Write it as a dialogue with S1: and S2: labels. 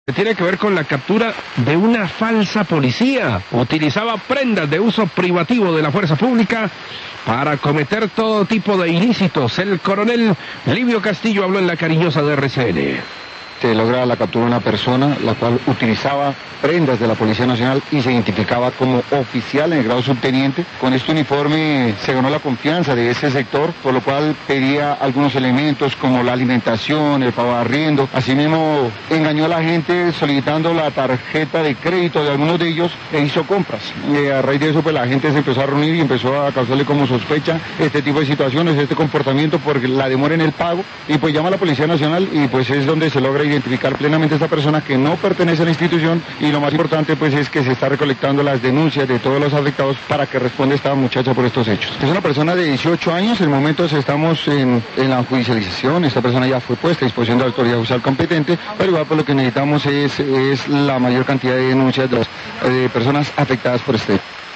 S1: Tiene que ver con la captura de una falsa policía. Utilizaba prendas de uso privativo de la fuerza pública para cometer todo tipo de ilícitos. El coronel Livio Castillo habló en la cariñosa de RCN.
S2: Se logra la captura de una persona la cual utilizaba prendas de la Policía Nacional y se identificaba como oficial en el grado subteniente. Con este uniforme se ganó la confianza de ese sector, por lo cual pedía algunos elementos como la alimentación, el pago de arriendo. Asimismo engañó a la gente solicitando la tarjeta de crédito de algunos de ellos e hizo compras. A raíz de eso pues la gente se empezó a reunir y empezó a causarle como sospecha este tipo de situaciones, este comportamiento por la demora en el pago, y pues llama a la Policía Nacional y pues es donde se logra identificar plenamente a esta persona que no pertenece a la institución, y lo más importante pues es que se está recolectando las denuncias de todos los afectados para que responda esta muchacha por estos hechos. Es una persona de 18 años, en el momento estamos en la judicialización, esta persona ya fue puesta a disposición de la autoridad judicial competente, pero igual por lo que necesitamos es la mayor cantidad de denuncias de personas afectadas por este hecho.